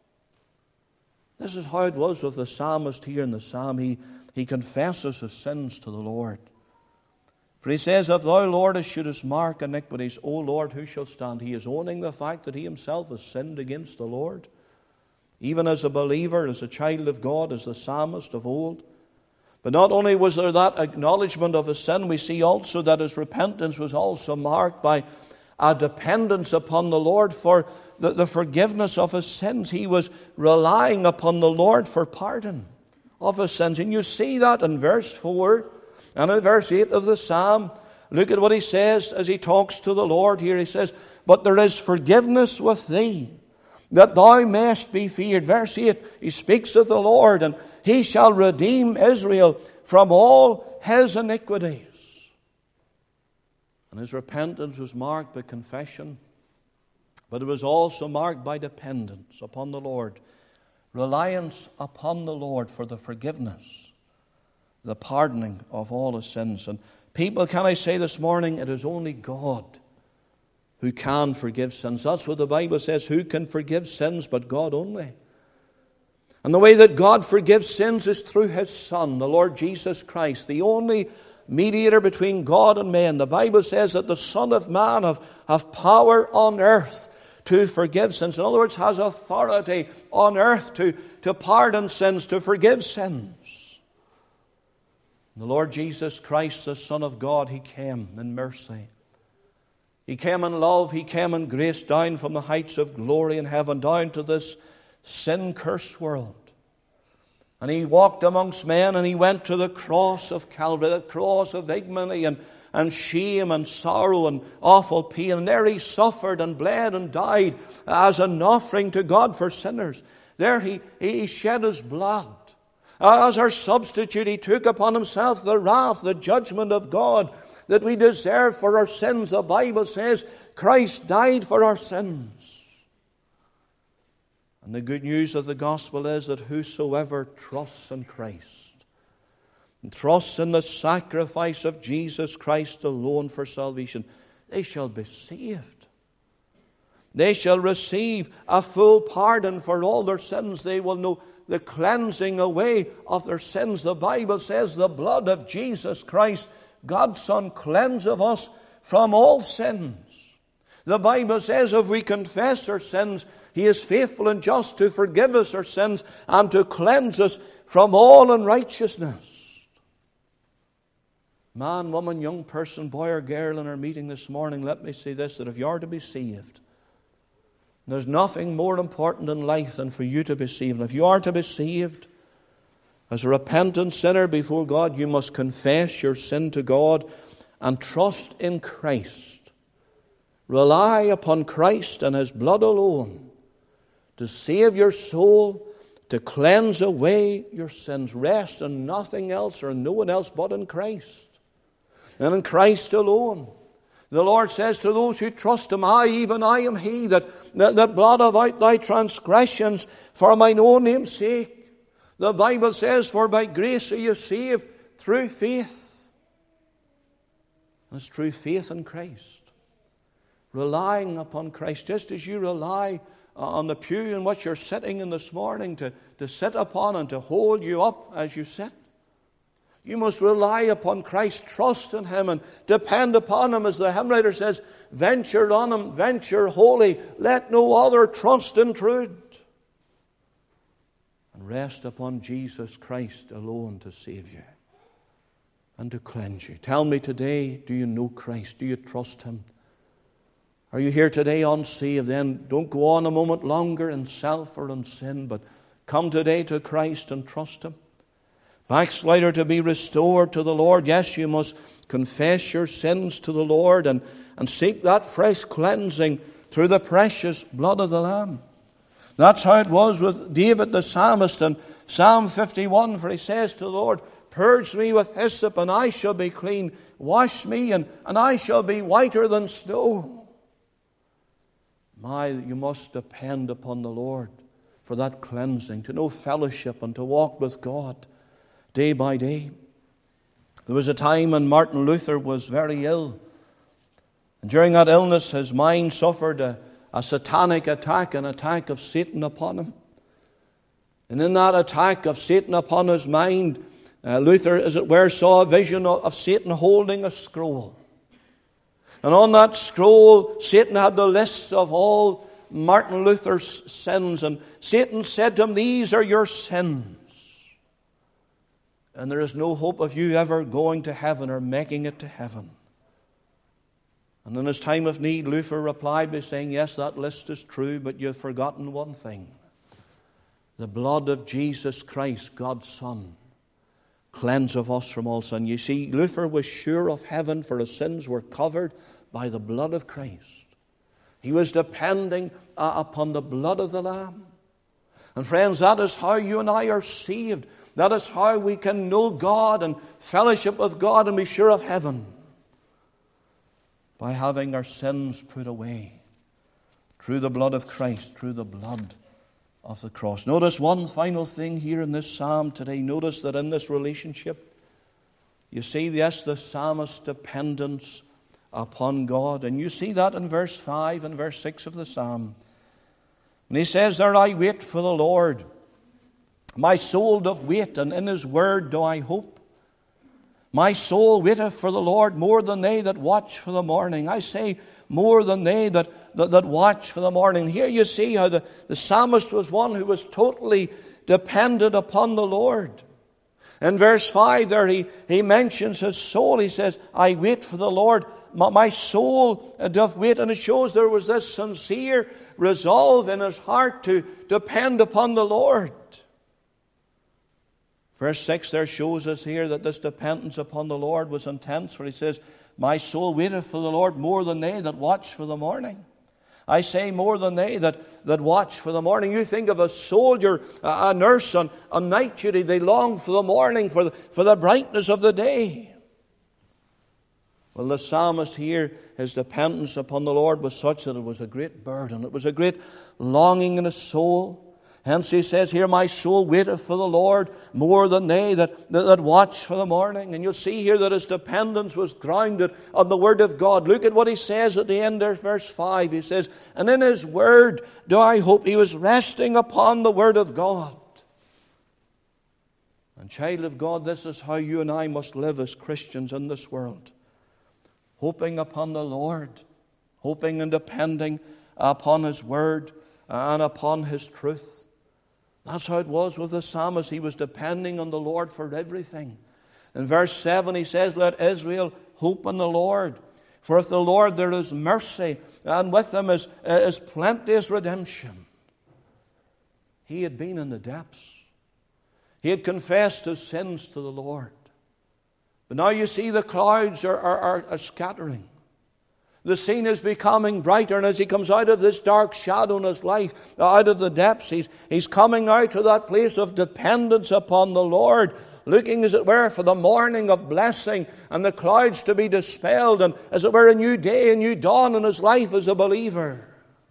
This is how it was with the psalmist here in the psalm. He confesses his sins to the Lord. For he says, if thou, Lord, shouldest mark iniquities, O Lord, who shall stand? He is owning the fact that he himself has sinned against the Lord. Even as a believer, as a child of God, as the psalmist of old. But not only was there that acknowledgement of his sin, we see also that his repentance was also marked by a dependence upon the Lord for the forgiveness of his sins. He was relying upon the Lord for pardon of his sins. And you see that in verse 4 and in verse 8 of the psalm. Look at what he says as he talks to the Lord here. He says, but there is forgiveness with thee, that thou mayest be feared. Verse 8, he speaks of the Lord, and he shall redeem Israel from all his iniquities. And his repentance was marked by confession, but it was also marked by dependence upon the Lord, reliance upon the Lord for the forgiveness, the pardoning of all his sins. And people, can I say this morning, it is only God who can forgive sins. That's what the Bible says. Who can forgive sins but God only? And the way that God forgives sins is through his Son, the Lord Jesus Christ, the only mediator between God and man. The Bible says that the Son of Man have power on earth to forgive sins. In other words, has authority on earth to pardon sins, to forgive sins. The Lord Jesus Christ, the Son of God, he came in mercy. He came in love, he came in grace, down from the heights of glory in heaven, down to this sin-cursed world. And he walked amongst men, and he went to the cross of Calvary, that cross of ignominy and shame and sorrow and awful pain. And there he suffered and bled and died as an offering to God for sinners. There he shed his blood. As our substitute, he took upon himself the wrath, the judgment of God that we deserve for our sins. The Bible says Christ died for our sins. And the good news of the gospel is that whosoever trusts in Christ and trusts in the sacrifice of Jesus Christ alone for salvation, they shall be saved. They shall receive a full pardon for all their sins. They will know the cleansing away of their sins. The Bible says the blood of Jesus Christ, God's Son, cleanseth us from all sins. The Bible says if we confess our sins, he is faithful and just to forgive us our sins and to cleanse us from all unrighteousness. Man, woman, young person, boy or girl in our meeting this morning, let me say this, that if you are to be saved, there's nothing more important in life than for you to be saved. And if you are to be saved as a repentant sinner before God, you must confess your sin to God and trust in Christ. Rely upon Christ and his blood alone to save your soul, to cleanse away your sins. Rest in nothing else or no one else but in Christ. And in Christ alone. The Lord says to those who trust him, even I am he that blotteth out thy transgressions for mine own name's sake. The Bible says, for by grace are you saved through faith. And it's through faith in Christ. Relying upon Christ, just as you rely on the pew in which you're sitting in this morning to sit upon and to hold you up as you sit. You must rely upon Christ, trust in him and depend upon him. As the hymn writer says, venture on him, venture wholly, let no other trust intrude. And rest upon Jesus Christ alone to save you and to cleanse you. Tell me today, do you know Christ? Do you trust him? Are you here today unsaved? Then don't go on a moment longer in self or in sin, but come today to Christ and trust him. Backslider, to be restored to the Lord, yes, you must confess your sins to the Lord and seek that fresh cleansing through the precious blood of the Lamb. That's how it was with David the psalmist in Psalm 51, for he says to the Lord, purge me with hyssop, and I shall be clean. Wash me, and I shall be whiter than snow. You must depend upon the Lord for that cleansing, to know fellowship and to walk with God day by day. There was a time when Martin Luther was very ill. And during that illness, his mind suffered a satanic attack, an attack of Satan upon him. And in that attack of Satan upon his mind, Luther, as it were, saw a vision of Satan holding a scroll. And on that scroll, Satan had the lists of all Martin Luther's sins. And Satan said to him, these are your sins. And there is no hope of you ever going to heaven or making it to heaven. And in his time of need, Luther replied by saying, yes, that list is true, but you've forgotten one thing. The blood of Jesus Christ, God's Son, cleanseth us from all sin. You see, Luther was sure of heaven, for his sins were covered by the blood of Christ. He was depending upon the blood of the Lamb. And friends, that is how you and I are saved. That is how we can know God and fellowship with God and be sure of heaven. By having our sins put away through the blood of Christ, through the blood of the cross. Notice one final thing here in this psalm today. Notice that in this relationship, you see, yes, the psalmist's dependence upon God. And you see that in verse 5 and verse 6 of the psalm. And he says there, I wait for the Lord. My soul doth wait, and in his word do I hope. My soul waiteth for the Lord more than they that watch for the morning. I say, more than they that watch for the morning. Here you see how the psalmist was one who was totally dependent upon the Lord. In verse 5 there he mentions his soul. He says, I wait for the Lord. My soul doth wait. And it shows there was this sincere resolve in his heart to depend upon the Lord. Verse 6 there shows us here that this dependence upon the Lord was intense, for he says, my soul waiteth for the Lord more than they that watch for the morning. I say more than they that watch for the morning. You think of a soldier, a nurse on night duty, they long for the morning, for the brightness of the day. Well, the psalmist here, his dependence upon the Lord was such that it was a great burden. It was a great longing in his soul. Hence he says here, my soul waiteth for the Lord more than they that watch for the morning. And you'll see here that his dependence was grounded on the Word of God. Look at what he says at the end there, verse 5. He says, and in his Word do I hope. He was resting upon the Word of God. And child of God, this is how you and I must live as Christians in this world. Hoping upon the Lord. Hoping and depending upon his Word and upon his truth. That's how it was with the psalmist. He was depending on the Lord for everything. In verse 7 he says, let Israel hope in the Lord. For with the Lord there is mercy, and with him is plenteous redemption. He had been in the depths. He had confessed his sins to the Lord. But now you see the clouds are scattering. The scene is becoming brighter, and as he comes out of this dark shadow in his life, out of the depths, he's coming out to that place of dependence upon the Lord, looking, as it were, for the morning of blessing and the clouds to be dispelled, and, as it were, a new day, a new dawn in his life as a believer.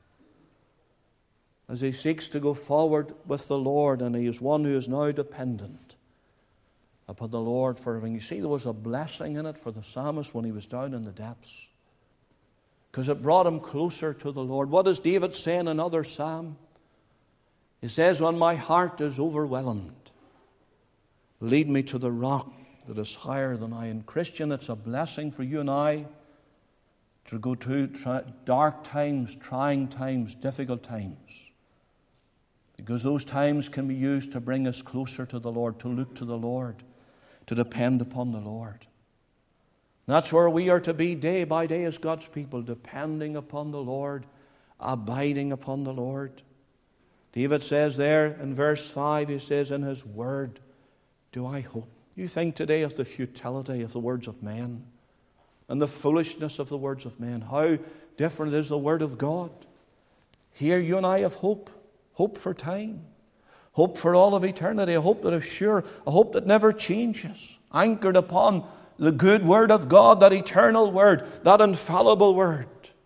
As he seeks to go forward with the Lord, and he is one who is now dependent upon the Lord for everything. You see, there was a blessing in it for the psalmist when he was down in the depths, because it brought him closer to the Lord. What does David say in another psalm? He says, when my heart is overwhelmed, lead me to the rock that is higher than I. And Christian, it's a blessing for you and I to go through dark times, trying times, difficult times. Because those times can be used to bring us closer to the Lord, to look to the Lord, to depend upon the Lord. That's where we are to be day by day as God's people, depending upon the Lord, abiding upon the Lord. David says there in verse 5, he says, in his word do I hope. You think today of the futility of the words of men and the foolishness of the words of men. How different is the word of God. Here you and I have hope. hope for time, hope for all of eternity, a hope that is sure, a hope that never changes, anchored upon the good Word of God, that eternal Word, that infallible Word.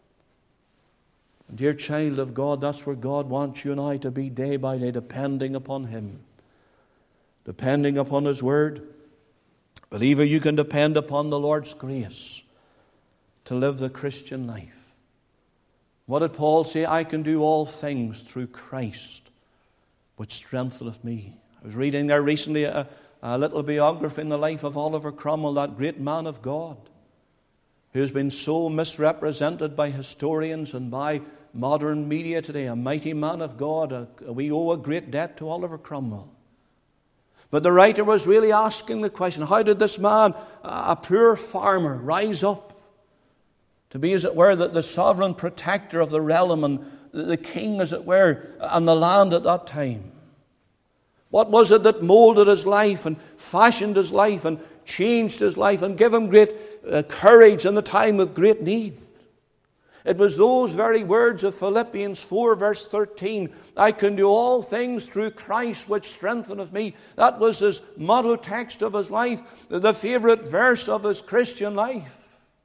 And dear child of God, that's where God wants you and I to be day by day, depending upon Him, depending upon His Word. Believer, you can depend upon the Lord's grace to live the Christian life. What did Paul say? I can do all things through Christ, which strengtheneth me. I was reading there recently a little biography in the life of Oliver Cromwell, that great man of God, who has been so misrepresented by historians and by modern media today. A mighty man of God. We owe a great debt to Oliver Cromwell. But the writer was really asking the question, how did this man, a poor farmer, rise up to be, as it were, the sovereign protector of the realm and the king, as it were, and the land at that time? What was it that molded his life and fashioned his life and changed his life and gave him great courage in the time of great need? It was those very words of Philippians 4 verse 13. I can do all things through Christ which strengtheneth me. That was his motto text of his life, the favorite verse of his Christian life.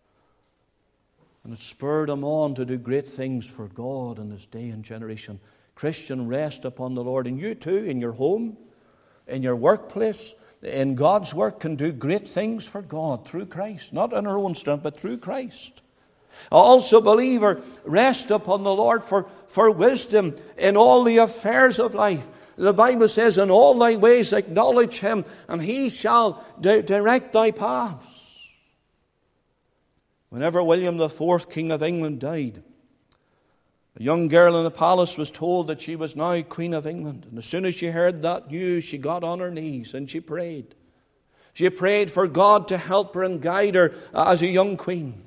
And it spurred him on to do great things for God in his day and generation. Christian, rest upon the Lord. And you too, in your home, in your workplace, in God's work, can do great things for God through Christ. Not in our own strength, but through Christ. Also, believer, rest upon the Lord for wisdom in all the affairs of life. The Bible says, in all thy ways acknowledge Him, and He shall direct thy paths. Whenever William IV, King of England, died, a young girl in the palace was told that she was now Queen of England. And as soon as she heard that news, she got on her knees and she prayed. She prayed for God to help her and guide her as a young queen.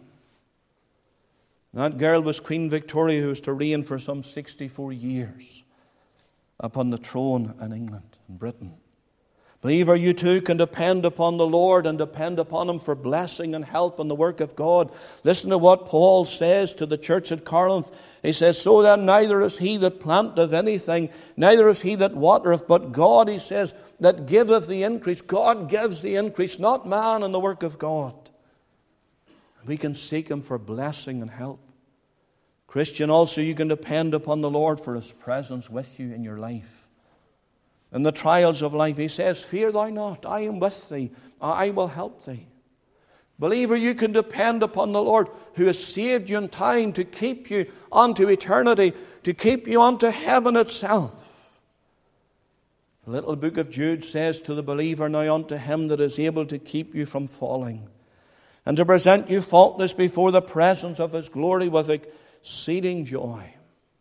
That girl was Queen Victoria, who was to reign for some 64 years upon the throne in England and Britain. Believer, you too can depend upon the Lord and depend upon Him for blessing and help in the work of God. Listen to what Paul says to the church at Corinth. He says, so then neither is he that planteth anything, neither is he that watereth, but God, he says, that giveth the increase. God gives the increase, not man, in the work of God. We can seek Him for blessing and help. Christian, also you can depend upon the Lord for His presence with you in your life. In the trials of life, He says, fear thou not, I am with thee, I will help thee. Believer, you can depend upon the Lord who has saved you in time to keep you unto eternity, to keep you unto heaven itself. The little book of Jude says to the believer, now unto Him that is able to keep you from falling, and to present you faultless before the presence of His glory with exceeding joy.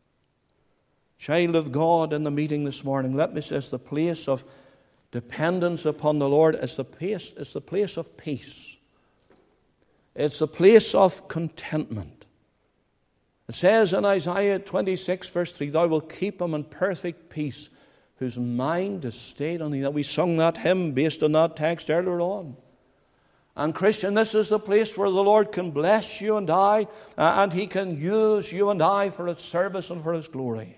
Child of God, in the meeting this morning, let me say it's the place of dependence upon the Lord. It's the place of peace. It's the place of contentment. It says in Isaiah 26 verse 3, thou wilt keep him in perfect peace, whose mind is stayed on thee. Now, we sung that hymn based on that text earlier on. And Christian, this is the place where the Lord can bless you and I, and He can use you and I for His service and for His glory.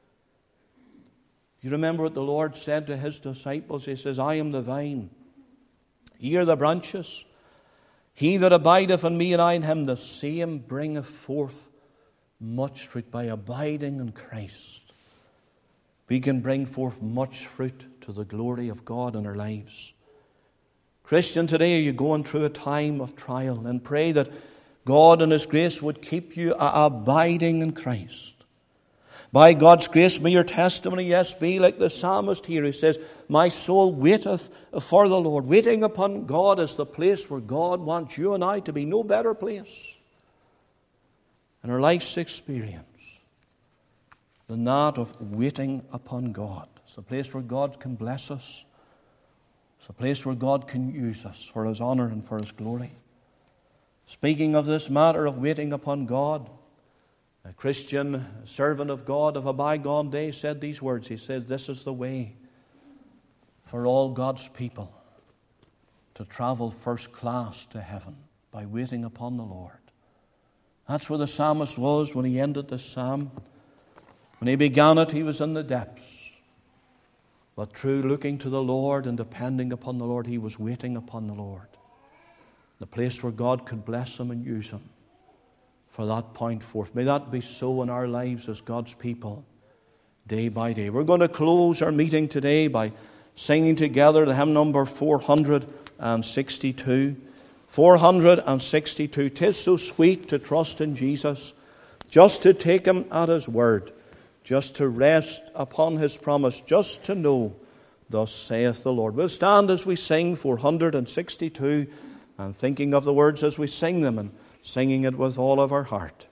You remember what the Lord said to His disciples? He says, I am the vine, ye are the branches. He that abideth in me and I in him, the same bringeth forth much fruit. By abiding in Christ, we can bring forth much fruit to the glory of God in our lives. Christian, today are you going through a time of trial? And pray that God in His grace would keep you abiding in Christ. By God's grace may your testimony, yes, be like the psalmist here who says, my soul waiteth for the Lord. Waiting upon God is the place where God wants you and I to be. No better place in our life's experience than that of waiting upon God. It's a place where God can bless us. It's a place where God can use us for His honor and for His glory. Speaking of this matter of waiting upon God, a Christian servant of God of a bygone day said these words. He said, this is the way for all God's people to travel first class to heaven, by waiting upon the Lord. That's where the psalmist was when he ended this psalm. When he began it, he was in the depths. But through looking to the Lord and depending upon the Lord, he was waiting upon the Lord. The place where God could bless him and use him for that point forth. May that be so in our lives as God's people, day by day. We're going to close our meeting today by singing together the hymn number 462. 462. 'Tis so sweet to trust in Jesus, just to take him at his word, just to rest upon his promise, just to know, thus saith the Lord. We'll stand as we sing 462 and thinking of the words as we sing them and singing it with all of our heart.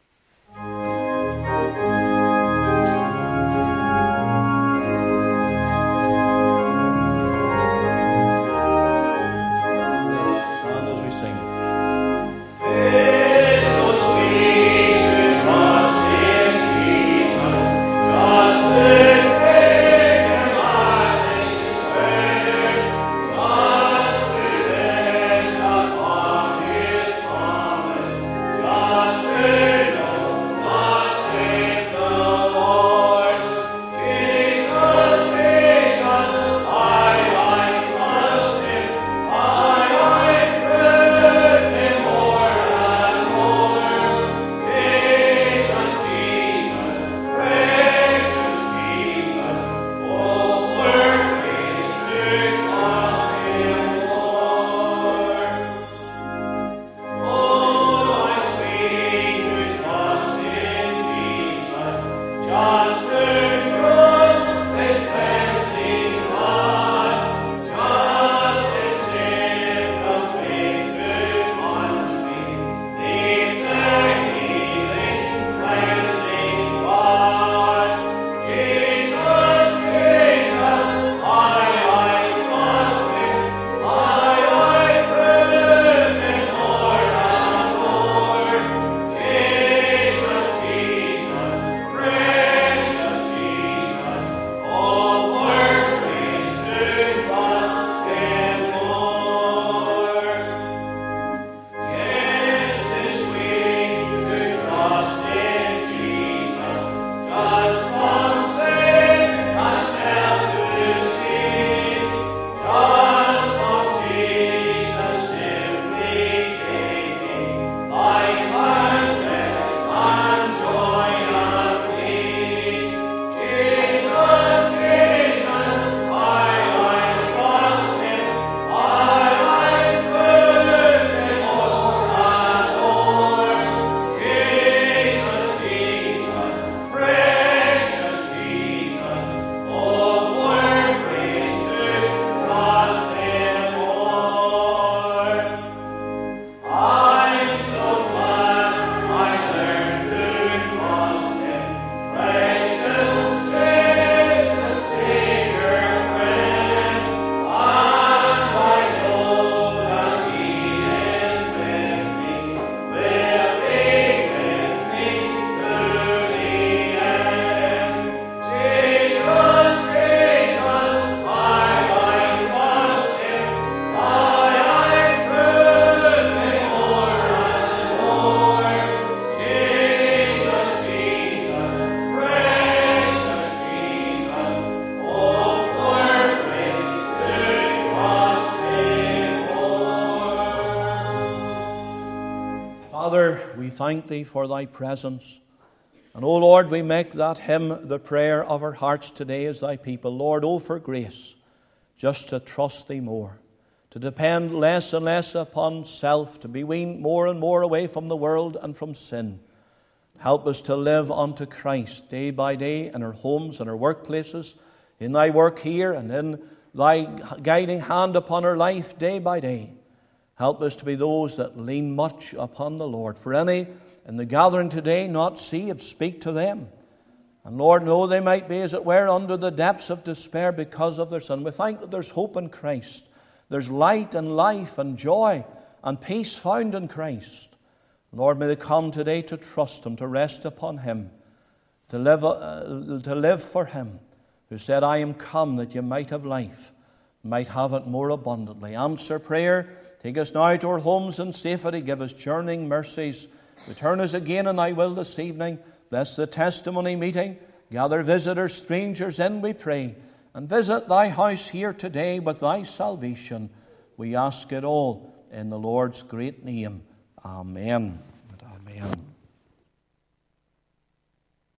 Thank thee for thy presence. And, O Lord, we make that hymn the prayer of our hearts today as thy people. Lord, oh, for grace, just to trust thee more, to depend less and less upon self, to be weaned more and more away from the world and from sin. Help us to live unto Christ day by day in our homes and our workplaces, in thy work here and in thy guiding hand upon our life day by day. Help us to be those that lean much upon the Lord. For any in the gathering today not saved, speak to them. And Lord, know they might be, as it were, under the depths of despair because of their sin. We thank that there's hope in Christ. There's light and life and joy and peace found in Christ. Lord, may they come today to trust Him, to rest upon Him, to live for Him, who said, I am come that you might have life, might have it more abundantly. Answer prayer. Take us now to our homes in safety. Give us journeying mercies. Return us again in thy will this evening. Bless the testimony meeting Gather visitors, strangers in, we pray, and visit thy house here today with thy salvation. We ask it all in the Lord's great name. Amen and amen.